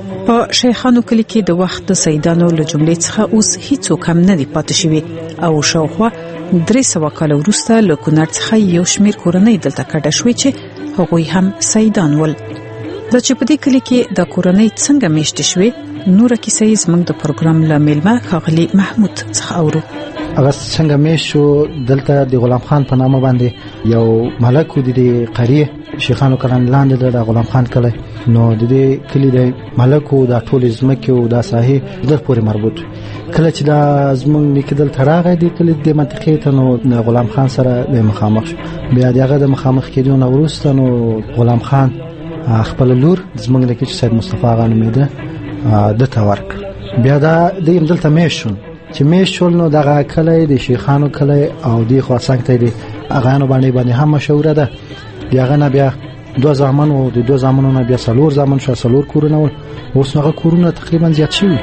په شیخانو کلی کې د وخت د سیدانو له جملې څخه اوس هیڅوک هم نه دی پاتې شوی او شاوخوا 300 کال وروسته له کونړ څخه یو شمیر کورنۍ دلته کډه شوې چې هغوی هم سیدان ول. د چې په دې کلی کې د کورنۍ څنګه میشته شوې نور کیسې زموږ د پروګرام له میلمه ښاغلي محمود څخه اورو. هغه څنګه میشو دلته د غلام خان په نامه باندې یو ملک و د قریه شیخانو کلان لاندې د غلام خان کله نو د دې کلی د ملک او د ټول زمکه او د ساحه د پورې مربوط کله چې د زمون لیکدل تراغه د کلی د منطقې ته نو غلام خان سره د مخامخ بیا دغه د مخامخ کېدو نو ورسته نو غلام خان خپل لور زمونږ لکه چې سید مصطفی غان میده د تورک بیا دا د دلته میشون چې میشول نو دغه کله د شیخانو کله او د خواڅنګ ته دی اغانو باندې هم مشهور ده. دغه نه بیا دو زمان او د دو زمانونو بیا څلور زمان شو څلور کورونه اوس هغه کورونه تقریبا زیات شوي.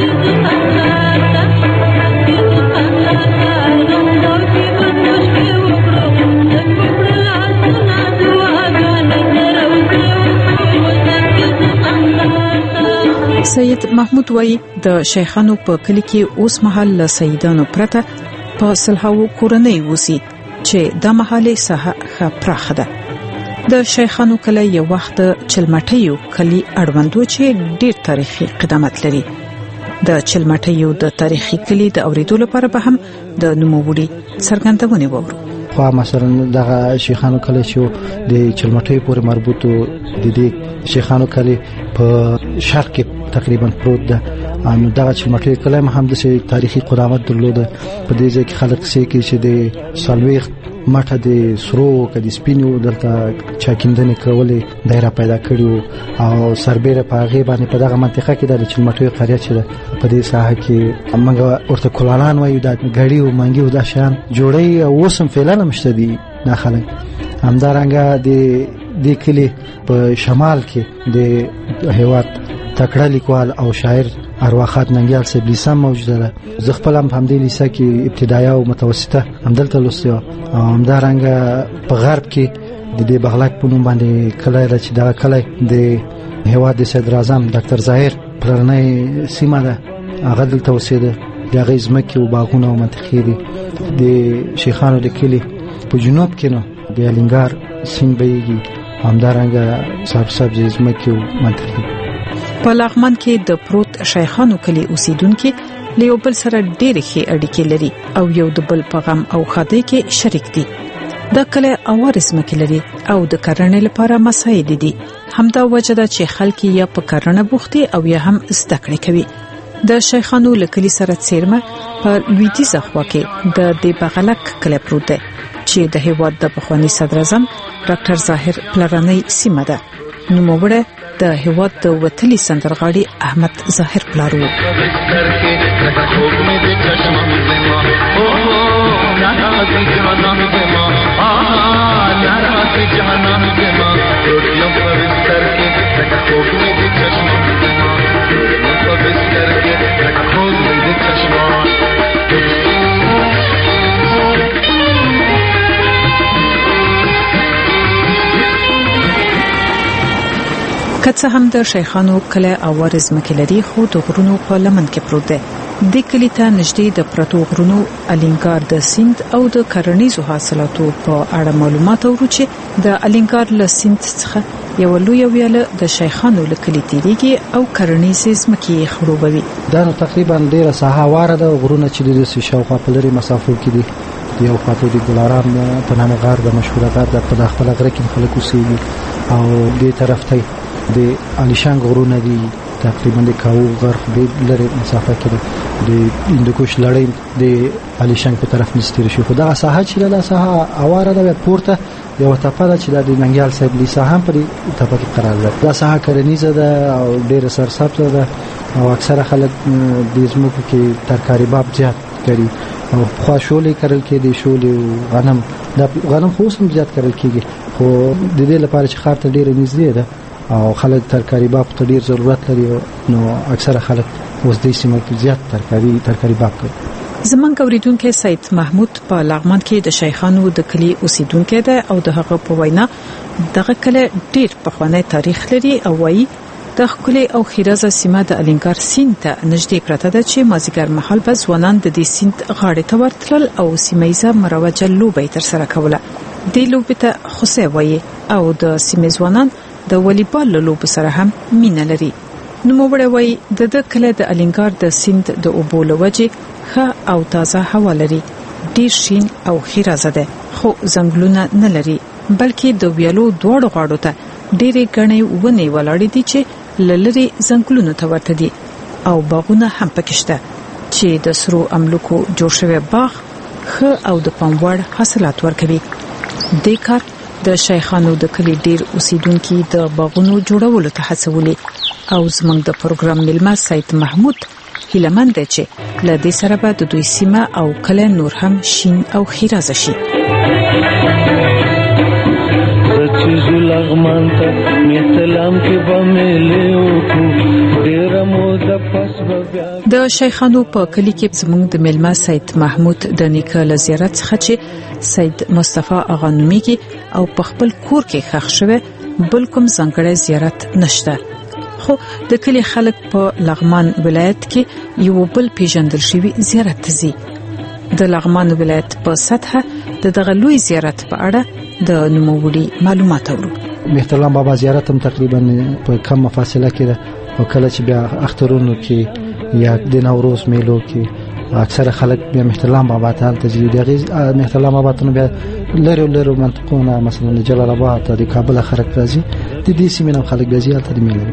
سید محمود وای د شیخانو په کلی کې اوس مهال له سیدانو پرته په سلهاو کورنۍ وسی چې د محلي ساحه پراخه ده. د شیخانو کلی یو وخت چلمټیو کلی اړوندو چې ډیر تاریخي قدامت لري. د چلمټیو د تاریخي کلی د اوریدو لپاره به هم د نوموړي څرګندونه وورو. خو مثلا دغه شیخانو کلی چې د چلمټیو پورې مربوط دي شیخانو کلی په شرق کې تقریبا پروت ده. نو دغه چلمټیو کلی هم د تاریخي قدامت درلوده. په دې ځای کې خلک سې کې چې د سالويخ ماټه د سرو کدي سپینو دلته چاکیندنې کولې دایره پیدا کړو او سربېره په هغه باندې په دغه منطقه کې د چلمټیو قريه چې په دې ساحه کې موږ ورته کولالان وایو د غړي او منګي او د شان جوړي او وسم فعلا مشته دي نه خلک همدارنګه د کلی په شمال کې د هیواد تکړه لیکوال او شاعر ارواخات ننګیال صاحب لیسه موجوده ده. زه خپل هم دې لیسه کې ابتدایي او متوسطه همدلته لوستم او همدارنګه په غرب کې د دې بغلک په نوم باندې کله چې دا کله د هیواد د صدر اعظم ډاکټر ظاهر پلرنۍ سیمه ده هغه دلته اوسېده. د هغې ځمکې او باغونه او منطقې دي. د شیخانو د کلي په جنوب کې نو د الینګار سیند بهیږي همدارنګه سبزی ځمکې او منطقې. په لغمان کې د پروت شیخانو کلی اوسیدونکو له یو بل سره ډېرې ښې اړیکې لري او یو د بل په غم او ښادۍ کې شریک دي. دا کله اوارس مکه لري او د کرنې لپاره مساعد دي. همدا وجه ده چې خلک یا په کرنه بوختي او یا هم زده کړې کوي. د شیخانو لکلی سره څیرمه په لویدیځه خوا کې د بغلک کلی پروت دی چې د هیواد د پخوانی صدر اعظم ډاکټر ظاهر پلرنۍ سیمه ده. نوموړی د هیواد د وتلي سندرغاړي احمد ظاهر پلارو. کڅه هم د شیخانو کله اوارز مکه لري خو د غرونو په لمن کې پروت دی. د کلی ته نږدې د پرتو غرونو الینګار د سیند او د کرنیزو حاصلاتو په اړه معلومات ورو چې د الینګار له سیند څخه یو لوی ویاله د شیخانو لکلی تیریږي او کرنیزې ځمکې خړوبوي. دا نو تقریبا ډیره ساحه واره د غرونو چې د شاوخوا په لري مسافو کې دي. یو خاطر د ګلارام په نامه غار د مشهور غار د خپل غره کې خلک اوسېږي او دې طرف ته د الیشنګ غرونه دي تقریبا د کاو غر د لري مسافه کې د هندوکش لړۍ د الیشنګ په طرف نستری شو. خو دا ساحه چې دا ساحه اواره د پورته یو تپه چې د ننګیال صاحب لیسه هم په تپه کې قرار لري. دا ساحه کرنیزه ده او ډیره سرسبزه ده او اکثره خلک د زموږ کې ترکاری باب زیات کوي او خو شولې کرل کې دي شولې او غنم خو هم زیات کرل کېږي. خو د دې لپاره چې خاطر ډیره نږدې ده او خلک ترکاری باب ته ډیر ضرورت لري نو اکثره خلک اوس د سیمه کې زیات ترکاری باب کوي. زمونږ اوریدونکو سید محمود په لغمان کې د شیخانو د کلی اوسیدونکو ده او د هغه په وینا دغه کله ډیر پخوانی تاریخ لري او وایي د خپل او خیرازه سیمه د الینګار سیند ته نږدې پراته ده چې مازیګر محل به ځوانان د دې سیند غاړې ته ورتلل او سیمایزه مروجه لوبه تر سره کوله. د لوبې ته خوسه وایي او د سیمې ځوانان د والیبال لوب سره هم مینه لري. نو موږ وایي د کله د الینګار د سیند د اوبو لوجه ښه او تازه هوا لري، ډیر شین او خیرازه ده، خو ځنګلونه نه لري بلکې د ویالو دوړ غاړو ته ډېرې غنې ونې ولاړې دي چې لری ځنګلونو ته ورته دي او باغونه هم پکې شته چې د سرو املوکو جوړ شوی باغ ښه او د پاموړ حاصلات ورکوي. د کار د شیخانو د کلی ډیر اوسیدونکو د باغونو جوړولو ته هڅولې او زموږ د پروګرام ملما سید محمود هیلمن دی چې له دې سره به د دوی سیمه او کله نور هم شین او خیرازه شي. چیزو لغمان ته میتلام کې بملو کو ډیر مو د پس بیا د شیخانو په کلی کې زموږ د ملما سید محمود د نیکه زیارت څخه چې سید مصطفی اغا نومیږي او په خپل کور کې ښخ شوی بل کوم ځانګړی زیارت نشته. خو د کلی خلک په لغمان ولایت کې یو بل پیژندل شوی زیارت تزي. د لغمان ولایت په سطحه د دغه لوی زیارت په اړه د نوموړي معلومات اورو. مهترلام بابا زیارت هم تقریبا په کم فاصله کې ده او کله چې بیا اخترونو کې یا د نوروز میلو کې اکثر خلک بیا مهترلام بابا ته تجربه دغه مهترلام بابا ته بیا لرو منطقونه مثلا جلال آباد ته د کابل خلک راځي د دې سیمې خلک بیا زیات د میلو.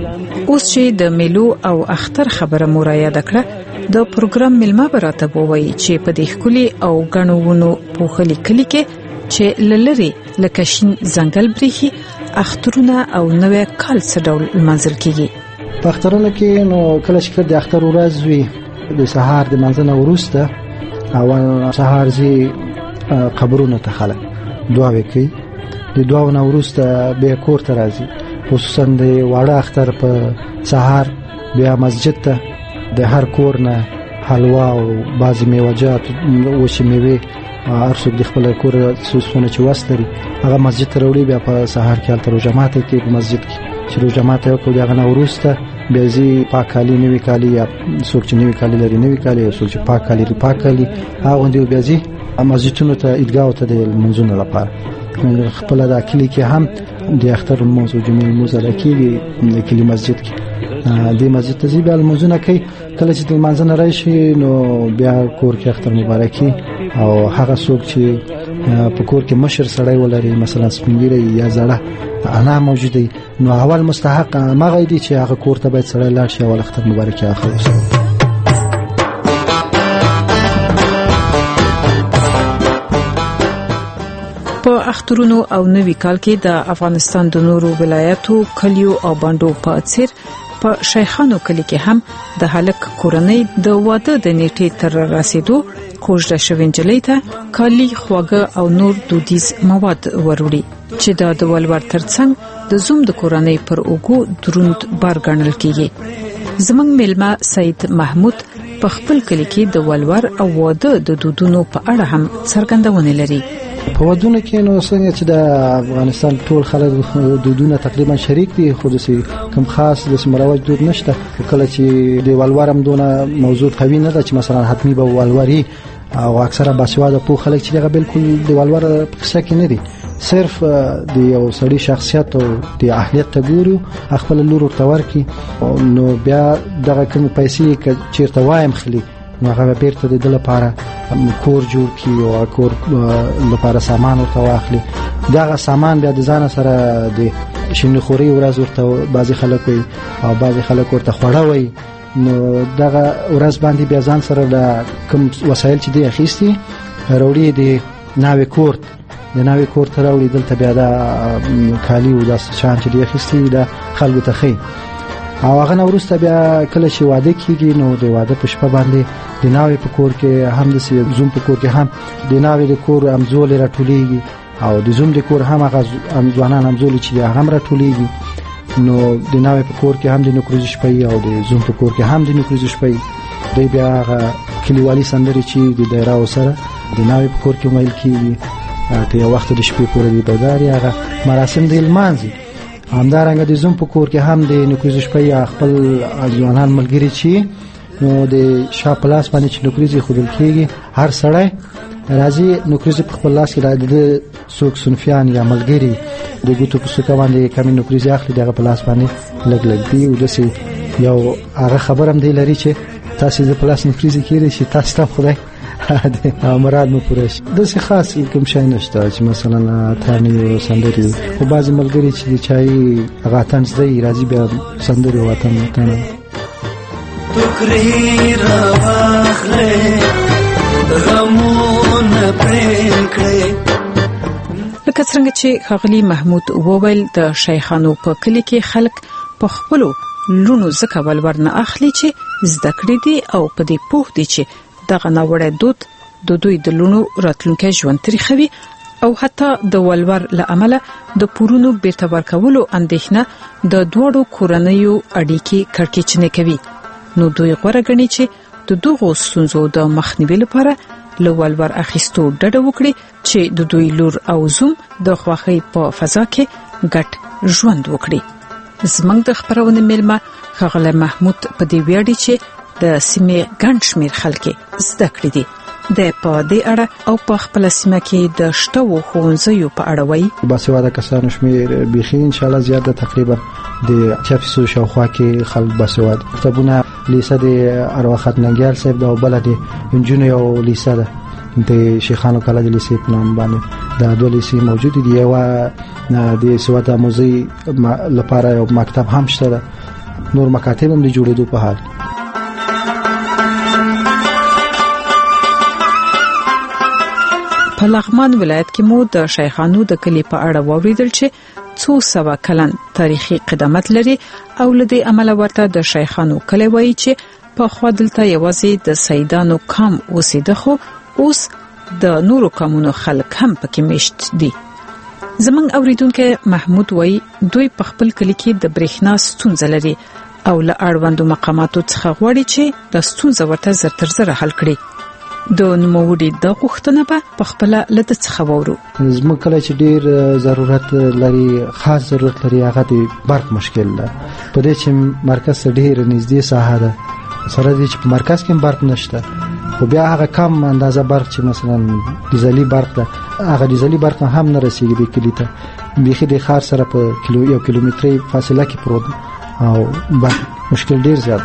اوس چې د میلو او اختر خبره مورایه دکړه د پروګرام ملما براته وایي چې په دې خولي او غنوونو په خلی کلی کې چې لری لکه شین ځنګل بریخي اخترونه او نوې کال څه ډول منځل کیږي. په اخترونو کې نو کله چې د اختر ورځ وي د سهار د منځنه وروسته اول سهار زی قبرونو ته خلک دعا وکړي. د دعا نه وروسته به کور ته راځي، خصوصا د واړه اختر په سهار بیا مسجد ته د هر کور نه حلوا او بعضی میوه‌جات او شمیوي ارڅوک د خپل کور سوسونه چې واسطري هغه مسجد ته وروړي. بیا په سهار کې تر جماعت کې په مسجد کې چې جماعت یو کو دغه وروسته بیا زی پاکالي نوي کالي یا څوک چې نوي کالي لري نوي کالي او څوک چې پاکالي هغه دی بیا زی مسجدونو ته عیدګاو ته د منځونو لپاره خپل د کلی کې هم د اختر موضوع جمعې موزه لکېږي د کلی مسجد کې د مسجد ته زی بیا منځونه کوي. کله چې د منځنه راشي نو بیا کور کې اختر مبارکي او هغه څوک چې په کور کې مشر سړی ولري مثلا سپینګری یا زړه انا موجوده نو اول مستحق مغه دي چې هغه کور ته باید سړی لاړ شي او اختر مبارکي اخلي. په اخترونو او نوي کال کې د افغانستان د نورو ولایتو کلیو او باندو په څیر په شیخانو کلی کې هم د هلک کورنۍ د واده د نیټې تر رسیدو کوژده شوینجلې ته کالی خواږه او نور دودیز مواد وروړي چې د ولور ترڅنګ د زوم د کورنۍ پر اوګو دروند بار ګڼل کیږي. زمنګ ملما سید محمود په خپل کلی کې د ولور او واده د دودونو په اړه هم څرګندونه لري. په ودونه کې نو څنګه چې د افغانستان ټول خلک دودونه تقریبا شریک دي، خو د کوم خاص د مروج دود نشته. کله چې د ولورم دونه موضوع قوي نه ده چې مثلا حتمی به ولوري او اکثره باسواده په خلک چې هغه بالکل د ولور په څه کې نه دي، صرف د یو سړي شخصیت او د اهلیت ته ګورو خپل لور ورتور کی نو بیا دغه کوم پیسې چیرته وایم خلی نو هغه بیرته د لپاره کور جوړ کی او کور لپاره سامان ورته واخلي. دغه سامان بیا د ځان سره د شینو خوري ورځ ورته بعضی خلک وي او بعضی خلک ورته خوړوي. نو دغه ورځ باندې بیا ځان سره د کوم وسایل چې دی اخیستي وروړي د ناوې کورت د ناوې کورت راوړي دلته بیا د کالی او د شان چې دی اخیستي د خلکو ته خي او هغه نو ورسته بیا کله چې واده کیږي نو د واده په شپه باندې د ناوې په کور کې هم د زوم په کور کې هم د ناوې د کور امزول راټولېږي او د زوم د کور هم هغه ځوانان امزول چې هغه راټولېږي. نو د ناوې په کور کې هم د نوکریز شپې او د زوم په کور کې هم د نوکریز شپې دی بیا هغه کلیوالي سندري چې د دایره سره د ناوې په کور کې ویل کیږي ته یو وخت د شپې پورې د بازار هغه مراسم د المانځي همدارنګه د زوم په کور کې هم د نوکریز شپه یا خپل ځوانان ملګری چی نو د شا پلاس باندې چې نوکریزي خودل کېږي هر سړی راځي نوکریزي په خپل لاس کې د څوک سنفیان یا ملګری د ګوتو په څوک باندې کمی نوکریزي اخلي دغه پلاس باندې لګ لګ دی او دسي یو هغه خبرم دی لري چې تاسو د پلاس نوکریزي کېږي چې تاسو ته خدای مراد مو پوره شي دسي خاص کوم شي نشته چې مثلا تانی سندري او بعض ملګری چې چای هغه تنځ دی راځي بیا سندري وطن ته توکری را واخلې غمونه پرې کړې لکه څنګه چې خغلی محمود وویل د شیخانو په کلی کې خلک په خپلو لونو زکه ولورنه اخلي چې زده کړې دي او په دې پوه دي چې دغه ناوړه دود د دوی د لونو راتلونکي ژوند تاریخوي او حتی د ولور لامل د پورونو بیرته ورکولو اندېښنه د دوړو کورنیو اړیکې کړکېچنې کوي نو دوی غوړه غني چې د دغو ستونزو د مخنیوي لپاره لولور اخیستو ډډه وکړي چې د دوی لور او زوم د خوخي په فضا کې ګډ ژوند وکړي زمنګ د خبرونه ملما خغله محمود په دې ویاړي چې د سیمې ګڼ شمیر خلک زده کړې دي د په دې اړه او په خپل سیمه کې د شتو خوونځیو په اړه وایي باسواده کسانو شمیر بيخي ان شاء الله زیاته تقریبا د 400 شاوخوا کې خلک باسواده کتابونه لیسه د ارواخت ننګیال صاحب د بلد انجینر یو لیسه ده د شیخانو کله د لیسې په نام باندې د دوه لیسې موجود دي یو د سواده موزي لپاره یو مکتب هم شته نور مکاتب هم د جوړېدو په حال په لغمان ولایت کې مو د شیخانو د کلی په اړه واوریدل چې څو سوا کلن تاریخي قدامت لري او لدې عمل ورته د شیخانو کلی وایي چې په خوا دلته یوازې د سیدانو کام اوسېده خو اوس د نورو کامونو خلک هم پکې میشت دي زمنګ اوریدونکو محمود وایي دوی په خپل کلی کې د برېښنا ستونزه لري او له اړوندو مقاماتو څخه غواړي چې د ستونزه ورته زر تر زر حل کړي د نوموړي د غوښتنه په خپل لته څخه وورو زموږ کله چې ډیر ضرورت لري خاص ضرورت لري هغه د برق مشکل ده په دې چې مرکز ډیر نږدې ساحه ده سره دې چې په مرکز کې برق نشته خو بیا هغه کم اندازه برق چې مثلا ډیزلي برق ده هغه ډیزلي برق هم نه رسیږي د کلی ته بيخي د خار سره په یو کیلومتري فاصله کې پروت او مشکل ډیر زیات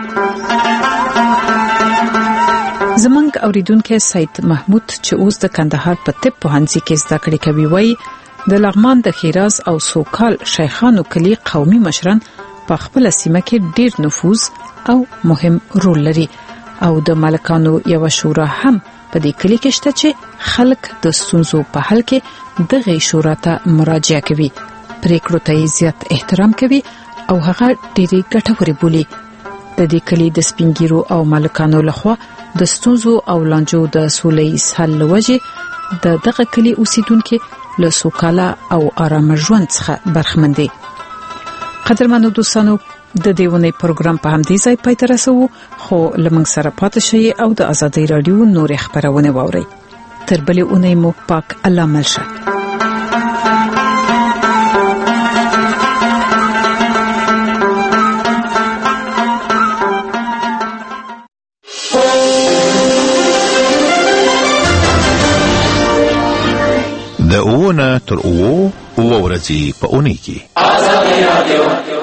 زمنګ اوریدونکو سید محمود چې اوس د کندهار په طب پوهنځي کې زده کړې کوي وایي د لغمان د خیراز او سوکال شیخانو کلی قومي مشران په خپل سیمه کې ډیر نفوذ او مهم رول لري او د ملکانو یو شورا هم په دې کلی کې شته چې خلک د ستونزو په حل کې دغه شورا ته مراجعه کوي پریکړو ته زیات احترام کوي او هغه ډېری ګټوري بولي د دې کلی د سپینګیرو او ملکانو لخوا د ستونزو او لانجو د سولې حل لوجه د دغه کلی اوسیدونکو له سوکاله او آرام ژوند څخه برخمن دي قدرمنو دوستانو د دیونه پروګرام په همدې ځای پای ته رسو خو لمنګ سره پاتې شئ او د ازادي رادیو نور خبرونه واورئ تر بلې اونۍ مو پاک الله ملشه د اوونه تر اوو ورځې په اونۍ کې